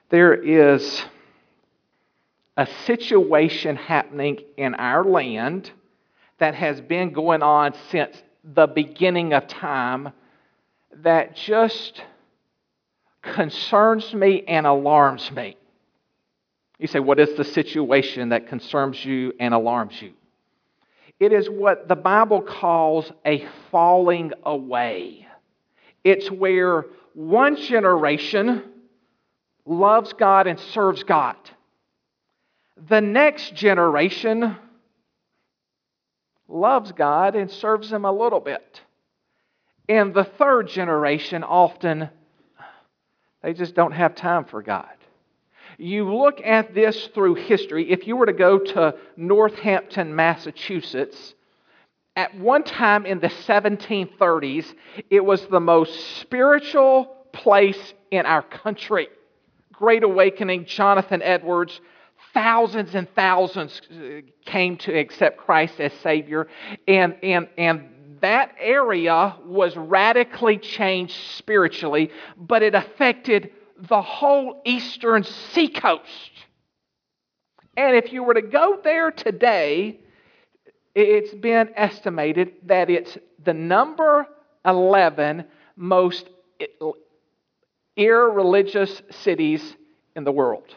There is a situation happening in our land that has been going on since the beginning of time that just concerns me and alarms me. You say, what is the situation that concerns you and alarms you? It is what the Bible calls a falling away. It's where one generation loves God and serves God. The next generation loves God and serves Him a little bit. And the third generation often, they just don't have time for God. You look at this through history. If you were to go to Northampton, Massachusetts, at one time in the 1730s, it was the most spiritual place in our country. Great Awakening, Jonathan Edwards, thousands and thousands came to accept Christ as Savior. And that area was radically changed spiritually, but it affected the whole eastern seacoast. And if you were to go there today, it's been estimated that it's the number 11 most irreligious cities in the world.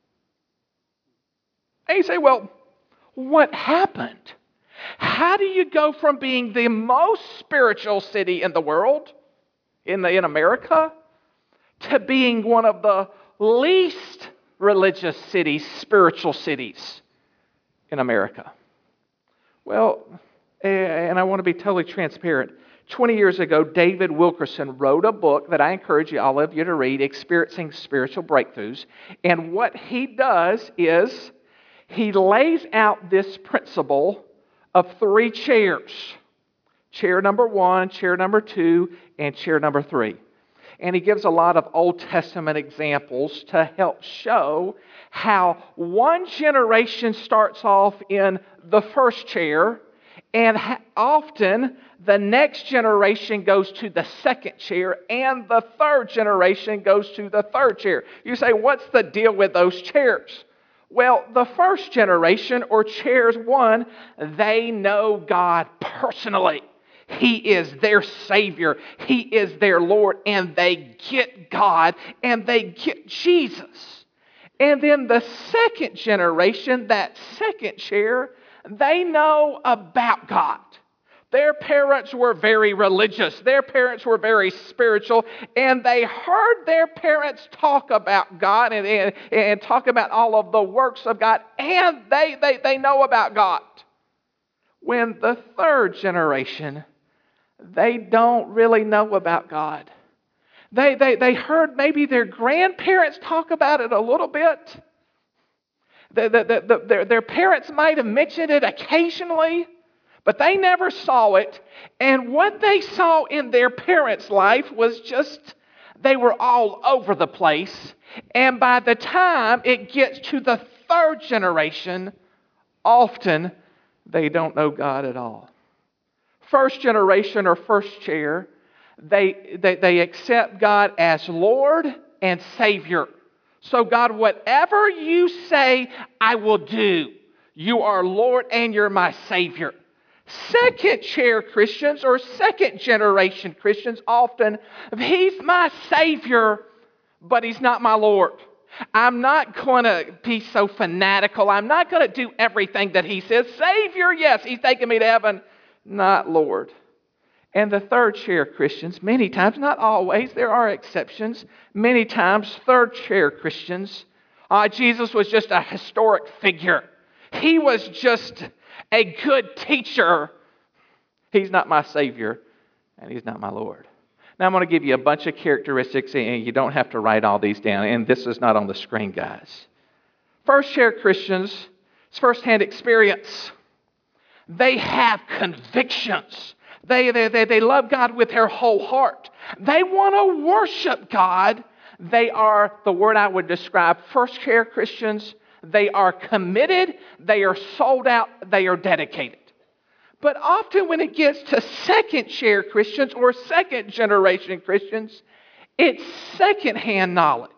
And you say, well, what happened? How do you go from being the most spiritual city in the world, in America, to being one of the least religious cities, spiritual cities in America? Well, and I want to be totally transparent. 20 years ago, David Wilkerson wrote a book that I encourage all of you to read, Experiencing Spiritual Breakthroughs. And what he does is he lays out this principle of 3 chairs. Chair number 1, chair number 2, and chair number 3. And he gives a lot of Old Testament examples to help show how one generation starts off in the first chair, and often the next generation goes to the second chair, and the third generation goes to the third chair. You say, what's the deal with those chairs? Well, the first generation, or chairs 1, they know God personally. He is their Savior. He is their Lord. And they get God and they get Jesus. And then the second generation, that second chair, they know about God. Their parents were very religious. Their parents were very spiritual. And they heard their parents talk about God and talk about all of the works of God. And they know about God. When the third generation, they don't really know about God. They heard maybe their grandparents talk about it a little bit. Their parents might have mentioned it occasionally, but they never saw it. And what they saw in their parents' life was just, they were all over the place. And by the time it gets to the third generation, often they don't know God at all. First generation or first chair, they accept God as Lord and Savior. So God, whatever you say, I will do. You are Lord and you're my Savior. Second chair Christians or second generation Christians often, He's my Savior, but He's not my Lord. I'm not going to be so fanatical. I'm not going to do everything that He says. Savior, yes, He's taking me to heaven. Not Lord. And the third chair Christians, many times, not always, there are exceptions, many times third chair Christians, Jesus was just a historic figure. He was just a good teacher. He's not my Savior, and He's not my Lord. Now I'm going to give you a bunch of characteristics, and you don't have to write all these down, and this is not on the screen, guys. First chair Christians, it's firsthand experience. They have convictions. They love God with their whole heart. They want to worship God. They are, the word I would describe, first chair Christians. They are committed. They are sold out. They are dedicated. But often when it gets to second chair Christians or second generation Christians, it's secondhand knowledge.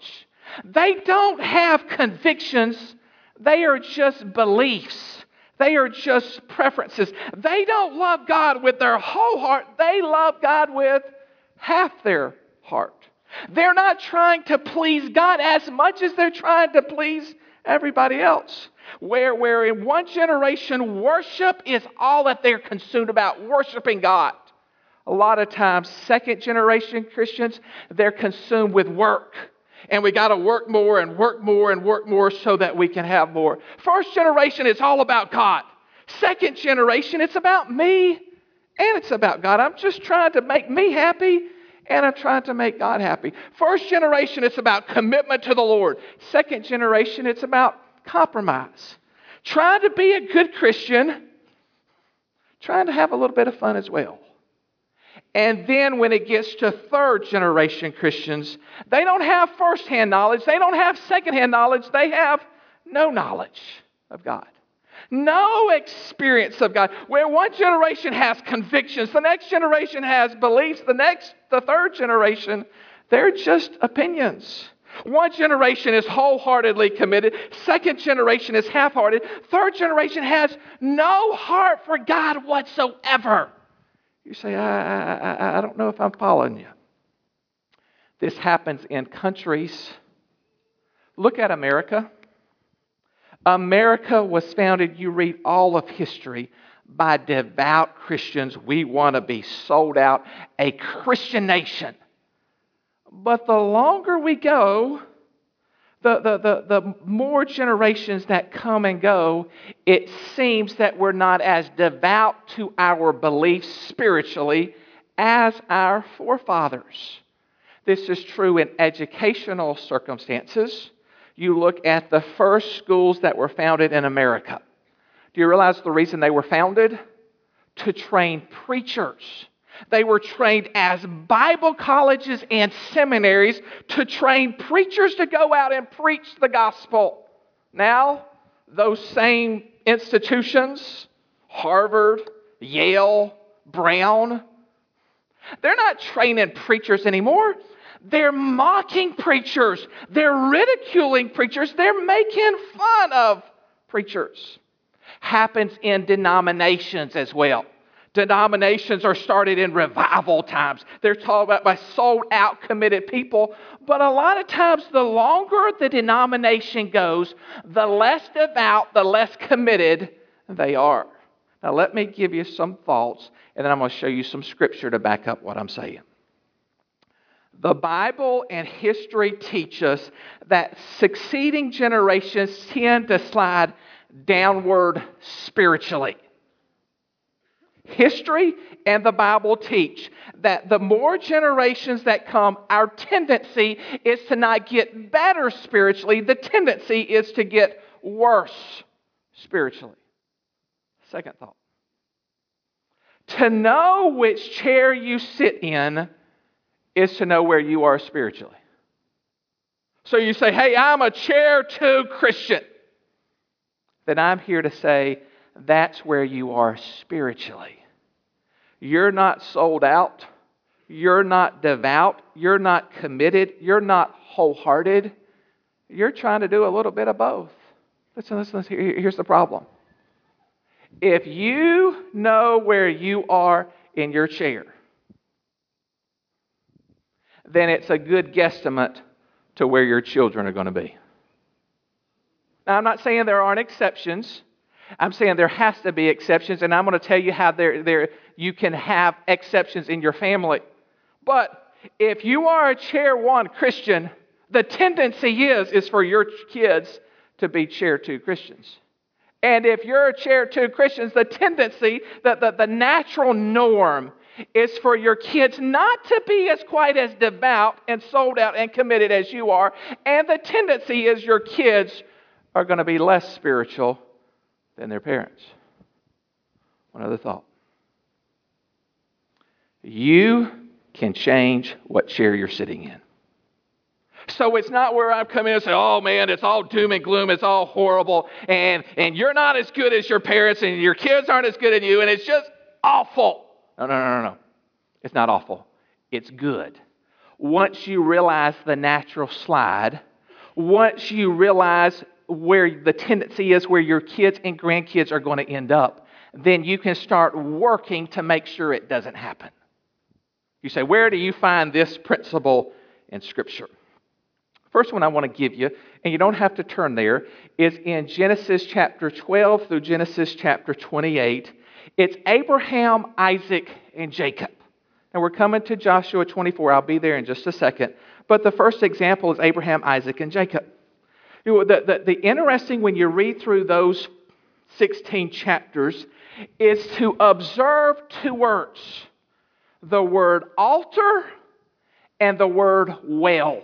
They don't have convictions. They are just beliefs. They are just preferences. They don't love God with their whole heart. They love God with half their heart. They're not trying to please God as much as they're trying to please everybody else. Where in one generation, worship is all that they're consumed about, worshiping God. A lot of times, second generation Christians, they're consumed with work. And we got to work more and work more and work more so that we can have more. First generation, it's all about God. Second generation, it's about me and it's about God. I'm just trying to make me happy and I'm trying to make God happy. First generation, it's about commitment to the Lord. Second generation, it's about compromise. Trying to be a good Christian, trying to have a little bit of fun as well. And then when it gets to third generation Christians, they don't have first-hand knowledge. They don't have second-hand knowledge. They have no knowledge of God. No experience of God. Where one generation has convictions, the next generation has beliefs, the third generation, they're just opinions. One generation is wholeheartedly committed. Second generation is half-hearted. Third generation has no heart for God whatsoever. You say, I don't know if I'm following you. This happens in countries. Look at America. America was founded, you read all of history, by devout Christians. We want to be sold out, a Christian nation. But the longer we go, the more generations that come and go, it seems that we're not as devout to our beliefs spiritually as our forefathers. This is true in educational circumstances. You look at the first schools that were founded in America. Do you realize the reason they were founded? To train preachers. They were trained as Bible colleges and seminaries to train preachers to go out and preach the gospel. Now, those same institutions, Harvard, Yale, Brown, they're not training preachers anymore. They're mocking preachers. They're ridiculing preachers. They're making fun of preachers. Happens in denominations as well. Denominations are started in revival times. They're talked about by sold out, committed people. But a lot of times, the longer the denomination goes, the less devout, the less committed they are. Now, let me give you some thoughts, and then I'm going to show you some scripture to back up what I'm saying. The Bible and history teach us that succeeding generations tend to slide downward spiritually. History and the Bible teach that the more generations that come, our tendency is to not get better spiritually. The tendency is to get worse spiritually. Second thought. To know which chair you sit in is to know where you are spiritually. So you say, hey, I'm a chair 2 Christian. Then I'm here to say, that's where you are spiritually. You're not sold out. You're not devout. You're not committed. You're not wholehearted. You're trying to do a little bit of both. Listen. Here's the problem. If you know where you are in your chair, then it's a good guesstimate to where your children are going to be. Now, I'm not saying there aren't exceptions. I'm saying there has to be exceptions, and I'm going to tell you how you can have exceptions in your family. But if you are a chair 1 Christian, the tendency is for your kids to be chair 2 Christians. And if you're a chair 2 Christians, the tendency, the natural norm is for your kids not to be quite as devout and sold out and committed as you are. And the tendency is your kids are going to be less spiritual than their parents. One other thought. You can change what chair you're sitting in. So it's not where I'm coming in and say, oh man, it's all doom and gloom, it's all horrible, and you're not as good as your parents, and your kids aren't as good as you, and it's just awful. No. It's not awful. It's good. Once you realize the natural slide, once you realize where the tendency is, where your kids and grandkids are going to end up, then you can start working to make sure it doesn't happen. You say, where do you find this principle in Scripture? First one I want to give you, and you don't have to turn there, is in Genesis chapter 12 through Genesis chapter 28. It's Abraham, Isaac, and Jacob. And we're coming to Joshua 24. I'll be there in just a second. But the first example is Abraham, Isaac, and Jacob. The interesting, when you read through those 16 chapters, is to observe two words. The word altar and the word well.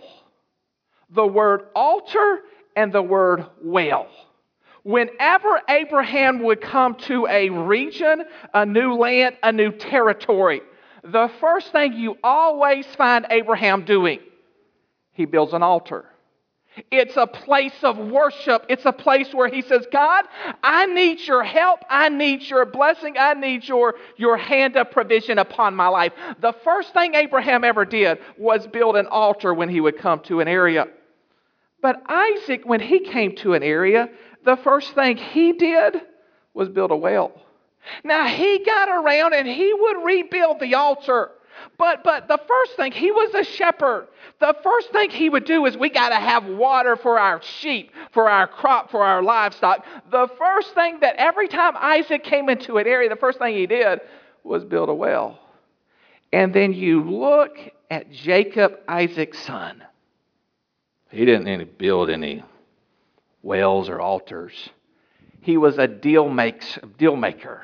The word altar and the word well. Whenever Abraham would come to a region, a new land, a new territory, the first thing you always find Abraham doing, he builds an altar. It's a place of worship. It's a place where he says, God, I need your help. I need your blessing. I need your hand of provision upon my life. The first thing Abraham ever did was build an altar when he would come to an area. But Isaac, when he came to an area, the first thing he did was build a well. Now, he got around and he would rebuild the altar. But the first thing, he was a shepherd. The first thing he would do is we got to have water for our sheep, for our crop, for our livestock. The first thing that every time Isaac came into an area, the first thing he did was build a well. And then you look at Jacob, Isaac's son. He didn't build any wells or altars. He was a deal maker.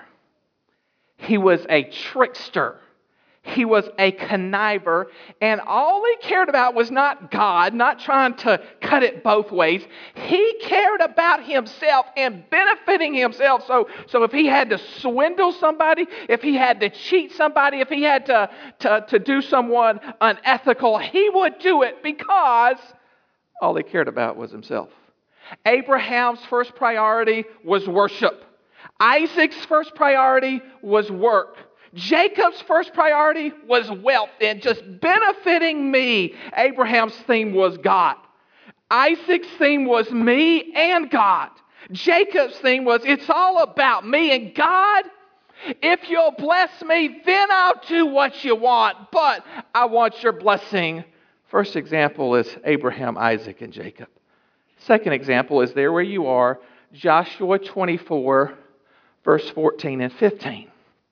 He was a trickster. He was a conniver, and all he cared about was not God, not trying to cut it both ways. He cared about himself and benefiting himself. So if he had to swindle somebody, if he had to cheat somebody, if he had to do someone unethical, he would do it because all he cared about was himself. Abraham's first priority was worship. Isaac's first priority was work. Jacob's first priority was wealth and just benefiting me. Abraham's theme was God. Isaac's theme was me and God. Jacob's theme was it's all about me and God. If you'll bless me, then I'll do what you want, but I want your blessing. First example is Abraham, Isaac, and Jacob. Second example is there where you are, Joshua 24, verse 14 and 15.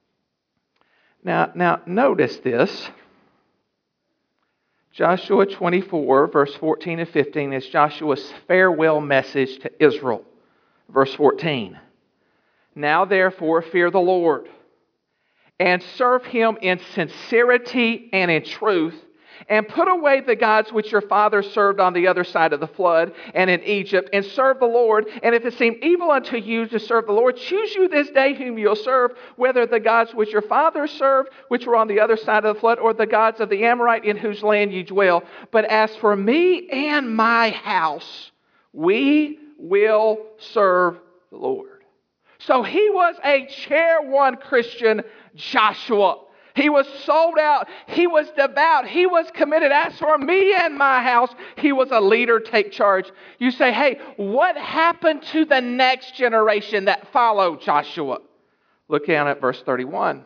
Now, notice this. Joshua 24, verse 14 and 15 is Joshua's farewell message to Israel. Verse 14. Now, therefore, fear the Lord and serve him in sincerity and in truth, and put away the gods which your fathers served on the other side of the flood and in Egypt, and serve the Lord. And if it seem evil unto you to serve the Lord, choose you this day whom you'll serve, whether the gods which your fathers served, which were on the other side of the flood, or the gods of the Amorite in whose land you dwell. But as for me and my house, we will serve the Lord. So he was a chair one Christian, Joshua. He was sold out. He was devout. He was committed. As for me and my house, he was a leader, take charge. You say, hey, what happened to the next generation that followed Joshua? Look down at verse 31.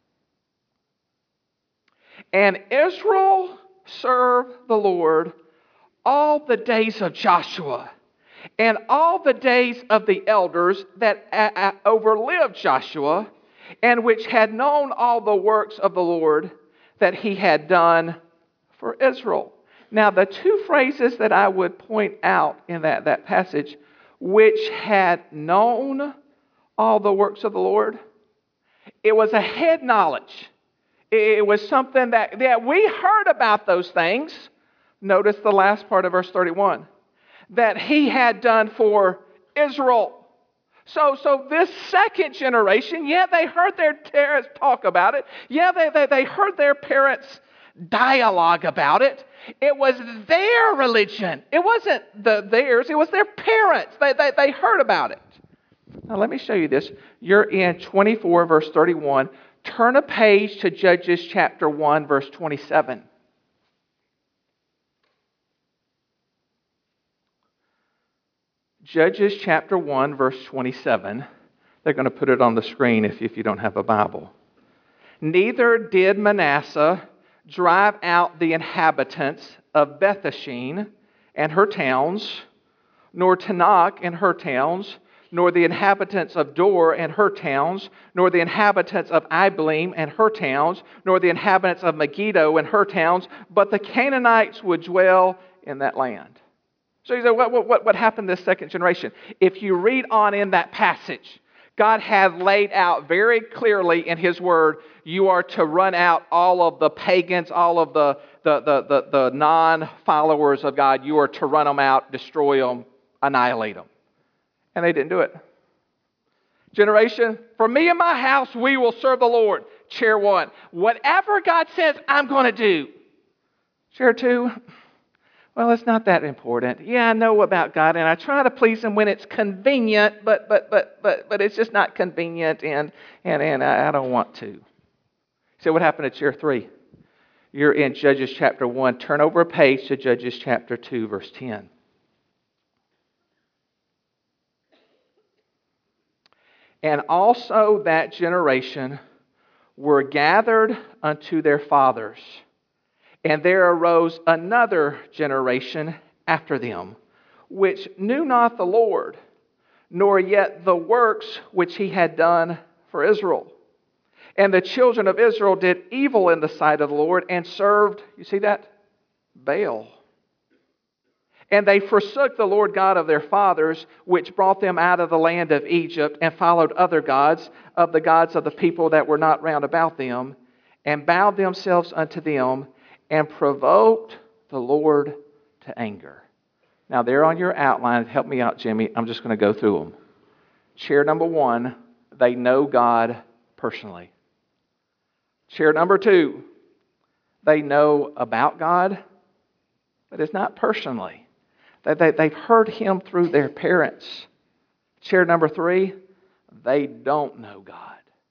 And Israel served the Lord all the days of Joshua and all the days of the elders that overlived Joshua, and which had known all the works of the Lord that he had done for Israel. Now, the two phrases that I would point out in that passage, which had known all the works of the Lord, it was a head knowledge. It was something that we heard about those things. Notice the last part of verse 31, that he had done for Israel. So this second generation, they heard their parents talk about it. They heard their parents dialogue about it. It was their religion. It wasn't theirs. It was their parents. They heard about it. Now let me show you this. You're in 24, verse 31. Turn a page to Judges chapter 1, verse 27. Judges chapter 1, verse 27. They're going to put it on the screen if you don't have a Bible. Neither did Manasseh drive out the inhabitants of Bethshean and her towns, nor Tanakh and her towns, nor the inhabitants of Dor and her towns, nor the inhabitants of Ibleam and her towns, nor the inhabitants of Megiddo and her towns, but the Canaanites would dwell in that land. So you say, what happened to this second generation? If you read on in that passage, God had laid out very clearly in His Word, you are to run out all of the pagans, all of the non-followers of God. You are to run them out, destroy them, annihilate them. And they didn't do it. Generation, for me and my house, we will serve the Lord. Chair 1, whatever God says, I'm going to do. Chair 2, well, it's not that important. Yeah, I know about God, and I try to please Him when it's convenient, but it's just not convenient, and I don't want to. So what happened to chair 3? You're in Judges chapter 1. Turn over a page to Judges chapter 2, verse 10. And also that generation were gathered unto their fathers. And there arose another generation after them, which knew not the Lord, nor yet the works which He had done for Israel. And the children of Israel did evil in the sight of the Lord and served, you see that? Baal. And they forsook the Lord God of their fathers, which brought them out of the land of Egypt, and followed other gods of the people that were not round about them, and bowed themselves unto them, and provoked the Lord to anger. Now, they're on your outline. Help me out, Jimmy. I'm just going to go through them. Chair number 1, they know God personally. Chair number 2, they know about God, but it's not personally. They've heard Him through their parents. Chair number 3, they don't know God.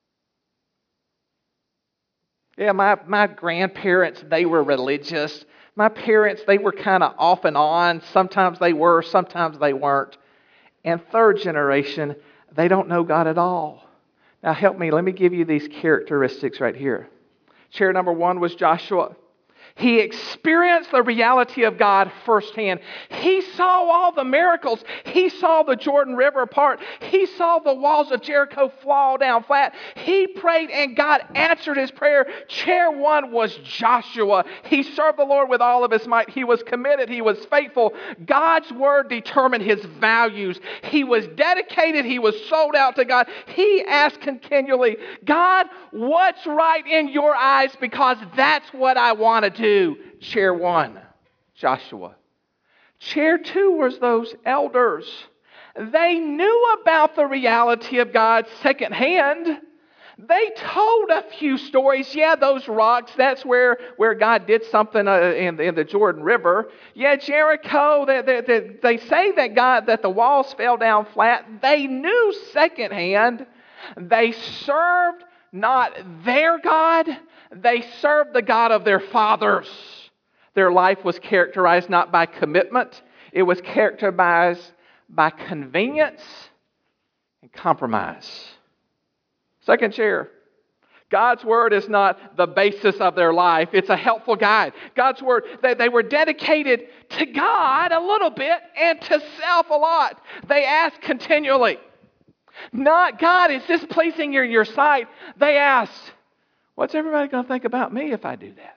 Yeah, my grandparents, they were religious. My parents, they were kind of off and on. Sometimes they were, sometimes they weren't. And third generation, they don't know God at all. Now help me, let me give you these characteristics right here. Chair number 1 was Joshua. He experienced the reality of God firsthand. He saw all the miracles. He saw the Jordan River part. He saw the walls of Jericho fall down flat. He prayed and God answered his prayer. Chair 1 was Joshua. He served the Lord with all of his might. He was committed. He was faithful. God's word determined his values. He was dedicated. He was sold out to God. He asked continually, God, what's right in your eyes? Because that's what I want to do. Chair 1, Joshua. Chair 2 was those elders. They knew about the reality of God secondhand. They told a few stories. Yeah, those rocks, that's where God did something in the Jordan River. Yeah, Jericho, they say that the walls fell down flat. They knew secondhand. They served not their God, they served the God of their fathers. Their life was characterized not by commitment, it was characterized by convenience and compromise. Second chair. God's word is not the basis of their life. It's a helpful guide. God's word, they were dedicated to God a little bit and to self a lot. They asked continually. Not, God, is this pleasing in your sight? They asked, what's everybody going to think about me if I do that?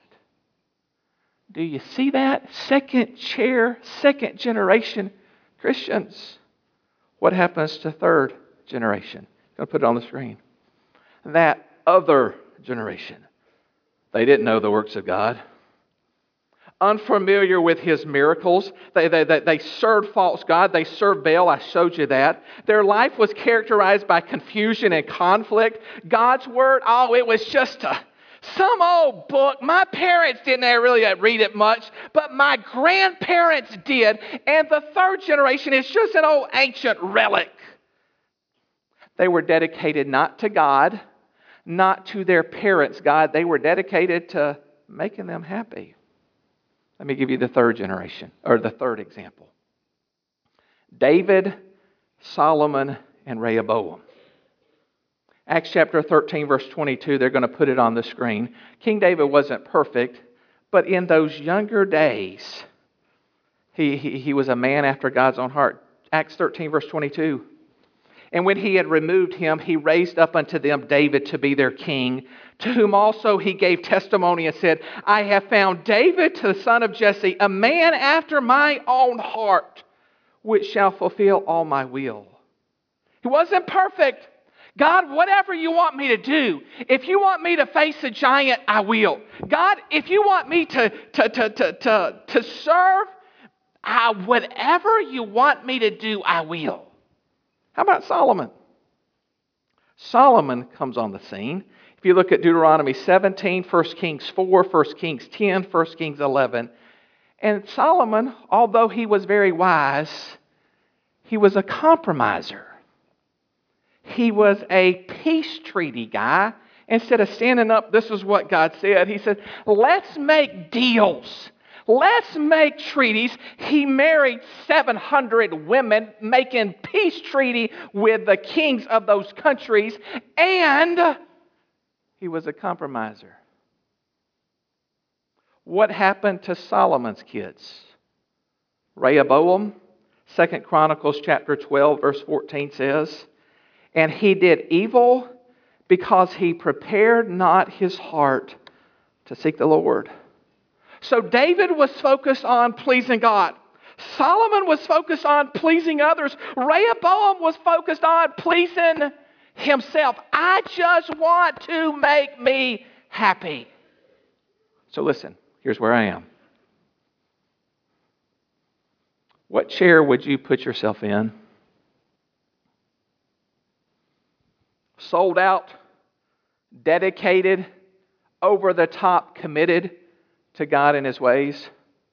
Do you see that? Second chair, second generation Christians. What happens to third generation? I'm going to put it on the screen. That other generation. They didn't know the works of God. Unfamiliar with His miracles. They served false God. They served Baal. I showed you that. Their life was characterized by confusion and conflict. God's word, it was just some old book. My parents didn't really read it much, but my grandparents did. And the third generation is just an old ancient relic. They were dedicated not to God, not to their parents' God. They were dedicated to making them happy. Let me give you the third generation, or the third example. David Solomon and Rehoboam. Acts chapter 13, verse 22, they're going to put it on the screen. King David wasn't perfect, but in those younger days, he was a man after God's own heart. Acts 13, verse 22. And when he had removed him, he raised up unto them David to be their king, to whom also he gave testimony and said, I have found David, the son of Jesse, a man after my own heart, which shall fulfill all my will. He wasn't perfect. God, whatever you want me to do, if you want me to face a giant, I will. God, if you want me to serve, whatever you want me to do, I will. How about Solomon? Solomon comes on the scene. If you look at Deuteronomy 17, 1 Kings 4, 1 Kings 10, 1 Kings 11, and Solomon, although he was very wise, he was a compromiser. He was a peace treaty guy. Instead of standing up, this is what God said. He said, let's make deals. Let's make treaties. He married 700 women, making peace treaty with the kings of those countries. And he was a compromiser. What happened to Solomon's kids? Rehoboam, 2 Chronicles chapter 12, verse 14 says, and he did evil because he prepared not his heart to seek the Lord. So David was focused on pleasing God. Solomon was focused on pleasing others. Rehoboam was focused on pleasing himself. I just want to make me happy. So listen, here's where I am. What chair would you put yourself in? Sold out, dedicated, over the top, committed to God and His ways?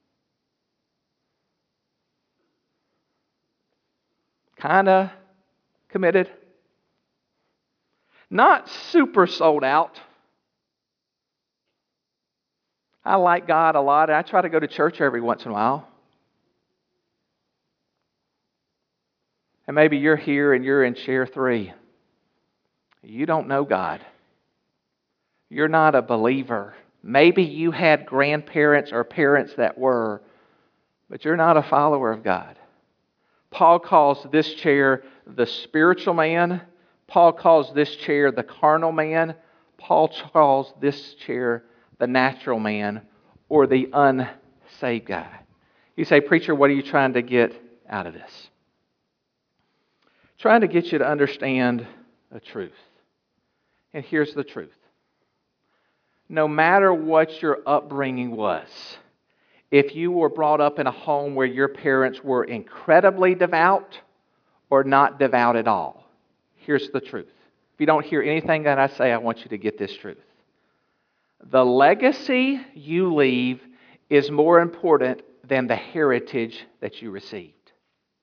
Kind of committed? Not super sold out. I like God a lot. I try to go to church every once in a while. And maybe you're here and you're in chair 3. You don't know God. You're not a believer. Maybe you had grandparents or parents that were, but you're not a follower of God. Paul calls this chair the spiritual man. Paul calls this chair the carnal man. Paul calls this chair the natural man or the unsaved guy. You say, preacher, what are you trying to get out of this? Trying to get you to understand a truth. And here's the truth. No matter what your upbringing was, if you were brought up in a home where your parents were incredibly devout or not devout at all, here's the truth. If you don't hear anything that I say, I want you to get this truth. The legacy you leave is more important than the heritage that you received.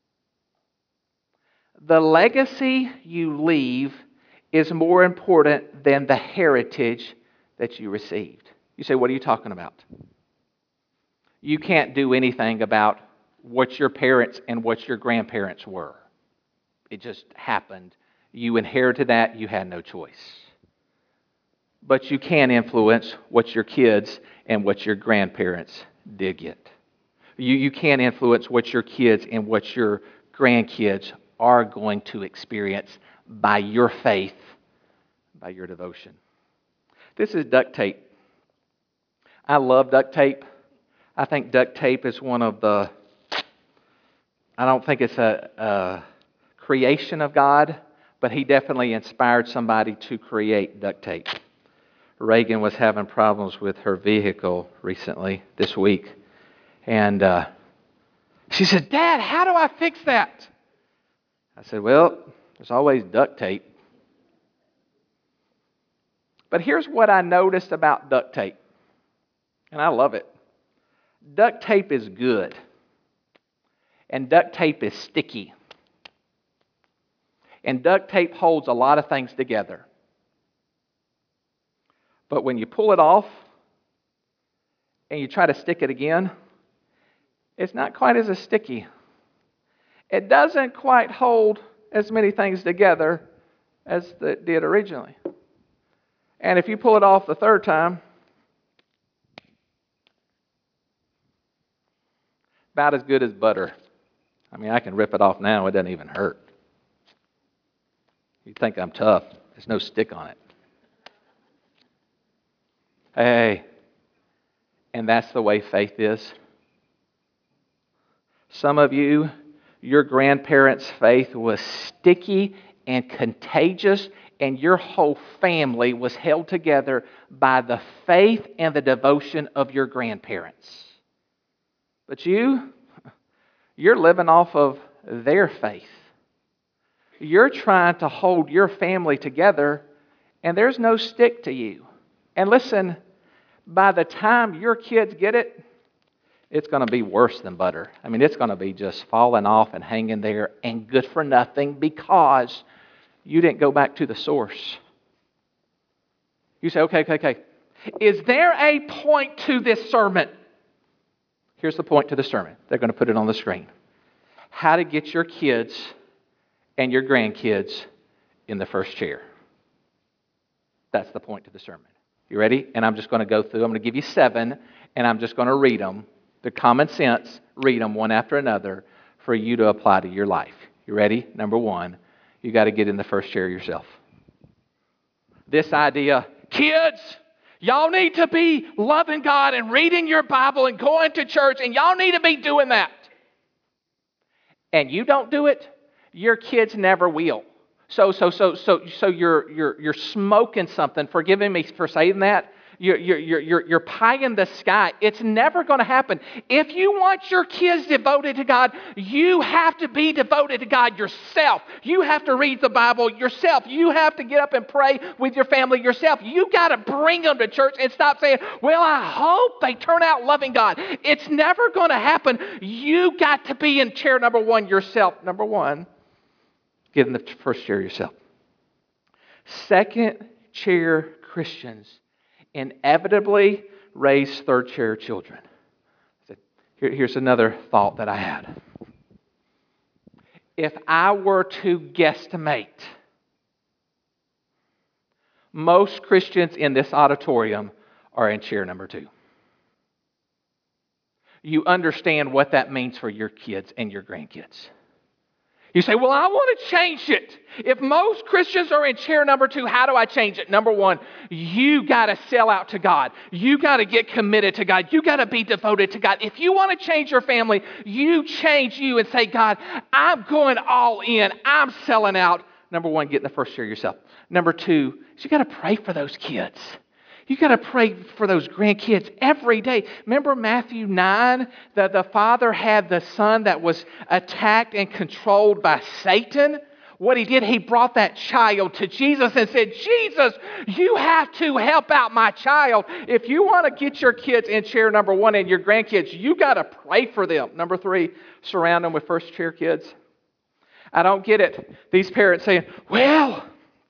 The legacy you leave is more important than the heritage that you received. You say, what are you talking about? You can't do anything about what your parents and what your grandparents were. It just happened. You inherited that. You had no choice. But you can influence what your kids and what your grandparents did get. You can influence what your kids and what your grandkids are going to experience by your faith, by your devotion. This is duct tape. I love duct tape. I think duct tape is one of the, I don't think it's a creation of God, but He definitely inspired somebody to create duct tape. Reagan was having problems with her vehicle recently, this week. And she said, Dad, how do I fix that? I said, well, there's always duct tape. But here's what I noticed about duct tape. And I love it. Duct tape is good. And duct tape is sticky. And duct tape holds a lot of things together. But when you pull it off and you try to stick it again, it's not quite as sticky. It doesn't quite hold as many things together as it did originally. And if you pull it off the third time, about as good as butter. I mean, I can rip it off now. It doesn't even hurt. You think I'm tough. There's no stick on it. Hey, and that's the way faith is. Some of you, your grandparents' faith was sticky and contagious, and your whole family was held together by the faith and the devotion of your grandparents. But you're living off of their faith. You're trying to hold your family together, and there's no stick to you. And listen, by the time your kids get it, it's going to be worse than butter. I mean, it's going to be just falling off and hanging there and good for nothing because you didn't go back to the source. You say, okay. Is there a point to this sermon? Here's the point to the sermon. They're going to put it on the screen. How to get your kids and your grandkids in the first chair. That's the point to the sermon. You ready? And I'm just going to go through. I'm going to give you 7, and I'm just going to read them. They're common sense. Read them one after another for you to apply to your life. You ready? Number 1, you got to get in the first chair yourself. This idea, kids, y'all need to be loving God and reading your Bible and going to church, and y'all need to be doing that. And you don't do it, your kids never will. So you're smoking something. Forgive me for saying that. You're pie in the sky. It's never going to happen. If you want your kids devoted to God, you have to be devoted to God yourself. You have to read the Bible yourself. You have to get up and pray with your family yourself. You got to bring them to church and stop saying, well, I hope they turn out loving God. It's never going to happen. You got to be in chair number 1 yourself. Number 1, get in the first chair yourself. Second chair Christians inevitably raise third chair children. Here's another thought that I had. If I were to guesstimate, most Christians in this auditorium are in chair number 2. You understand what that means for your kids and your grandkids. You say, well, I want to change it. If most Christians are in chair number 2, how do I change it? Number 1, you got to sell out to God. You got to get committed to God. You got to be devoted to God. If you want to change your family, you change you and say, God, I'm going all in. I'm selling out. Number 1, get in the first chair yourself. Number 2, you got to pray for those kids. You got to pray for those grandkids every day. Remember Matthew 9? The father had the son that was attacked and controlled by Satan. What he did, he brought that child to Jesus and said, Jesus, you have to help out my child. If you want to get your kids in chair number 1 and your grandkids, you got to pray for them. Number 3, surround them with first chair kids. I don't get it. These parents saying, well,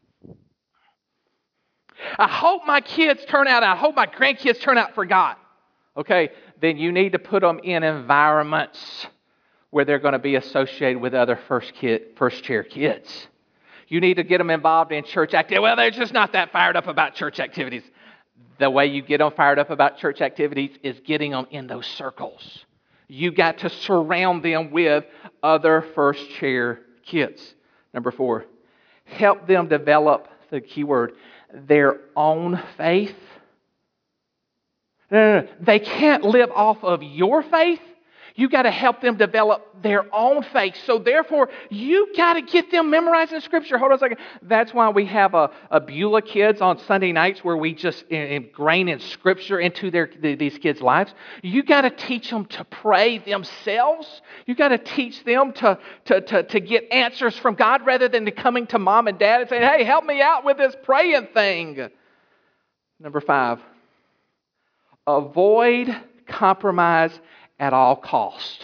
I hope my kids turn out. I hope my grandkids turn out for God. Okay, then you need to put them in environments where they're going to be associated with other first chair kids. You need to get them involved in church activities. Well, they're just not that fired up about church activities. The way you get them fired up about church activities is getting them in those circles. You got to surround them with other first chair kids. Number 4, help them develop, the key word, their own faith. No. They can't live off of your faith. You got to help them develop their own faith. So therefore, you got to get them memorizing Scripture. Hold on a second. That's why we have a Beulah Kids on Sunday nights where we just ingrain in Scripture into these kids' lives. You got to teach them to pray themselves. You got to teach them to get answers from God rather than coming to mom and dad and saying, hey, help me out with this praying thing. Number 5, avoid compromise at all cost.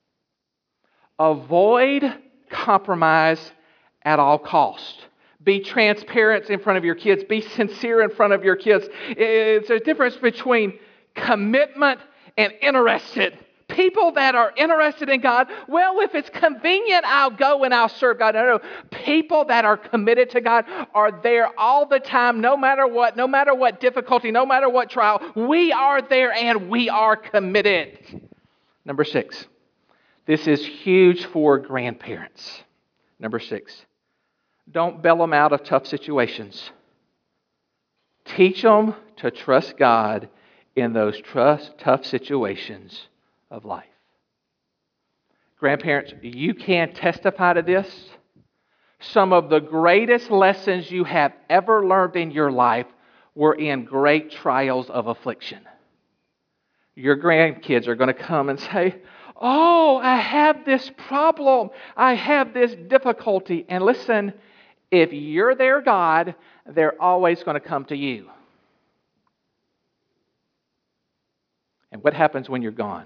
Avoid compromise at all cost. Be transparent in front of your kids. Be sincere in front of your kids. It's a difference between commitment and interested. People that are interested in God, well, if it's convenient, I'll go and I'll serve God. No. People that are committed to God are there all the time, no matter what difficulty, no matter what trial. We are there and we are committed. Number 6. This is huge for grandparents. Number 6. Don't bail them out of tough situations. Teach them to trust God in those tough situations of life. Grandparents, you can testify to this. Some of the greatest lessons you have ever learned in your life were in great trials of affliction. Your grandkids are going to come and say, oh, I have this problem. I have this difficulty. And listen, if you're their God, they're always going to come to you. And what happens when you're gone?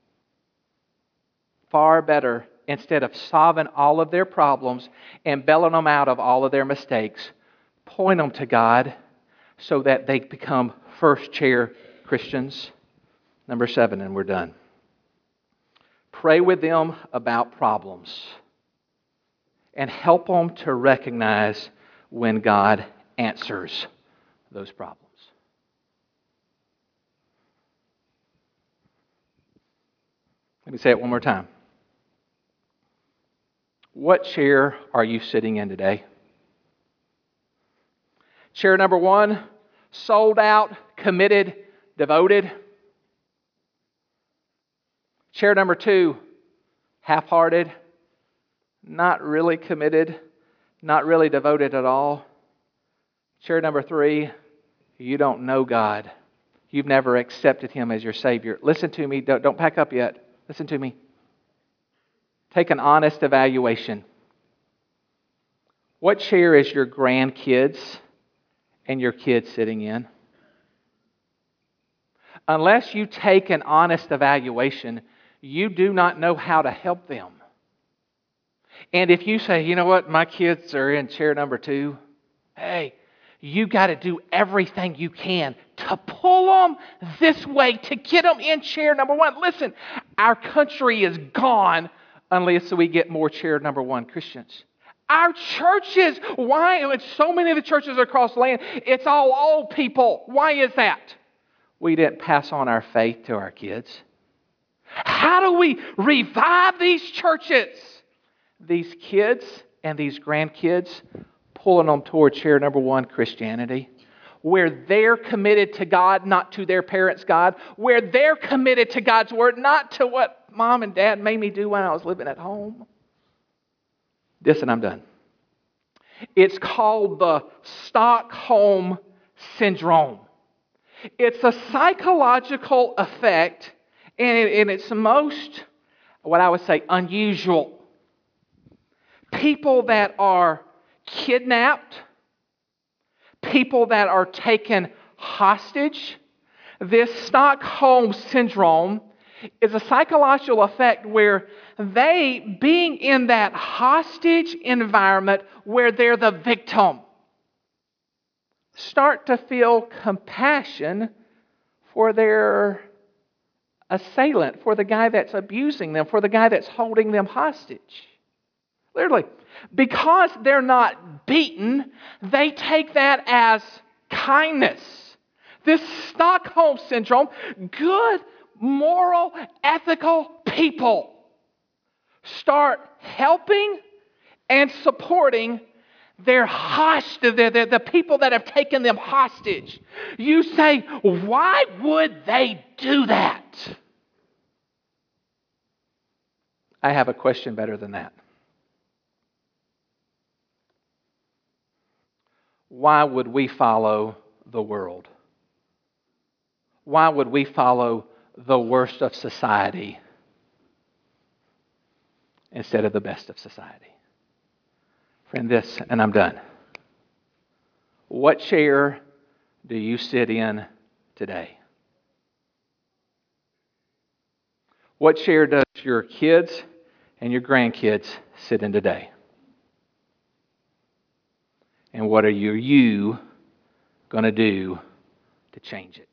Far better, instead of solving all of their problems and bailing them out of all of their mistakes, point them to God so that they become first chair Christians. Number 7, and we're done. Pray with them about problems and help them to recognize when God answers those problems. Let me say it one more time. What chair are you sitting in today? Chair number 1, sold out, committed, devoted. Chair number 2, half-hearted, not really committed, not really devoted at all. Chair number 3, you don't know God. You've never accepted Him as your Savior. Listen to me. Don't pack up yet. Listen to me. Take an honest evaluation. What chair is your grandkids and your kids sitting in? Unless you take an honest evaluation, you do not know how to help them. And if you say, you know what, my kids are in chair number 2, hey, you got to do everything you can to pull them this way, to get them in chair number 1. Listen, our country is gone unless we get more chair number 1 Christians. Our churches, why? So many of the churches across the land, it's all old people. Why is that? We didn't pass on our faith to our kids. How do we revive these churches? These kids and these grandkids pulling them toward chair number 1 Christianity, where they're committed to God, not to their parents' God, where they're committed to God's Word, not to what Mom and Dad made me do when I was living at home. This, and I'm done. It's called the Stockholm Syndrome. It's a psychological effect, and it's the most, what I would say, unusual. People that are kidnapped, people that are taken hostage. This Stockholm Syndrome is a psychological effect where they, being in that hostage environment where they're the victim, start to feel compassion for their assailant, for the guy that's abusing them, for the guy that's holding them hostage. Literally. Because they're not beaten, they take that as kindness. This Stockholm Syndrome, good, moral, ethical people start helping and supporting their hostage, the people that have taken them hostage. You say, why would they do that? I have a question better than that. Why would we follow the world? Why would we follow the worst of society instead of the best of society? Friend, this, and I'm done. What chair do you sit in today? What chair does your kids and your grandkids sit in today? And what are you going to do to change it?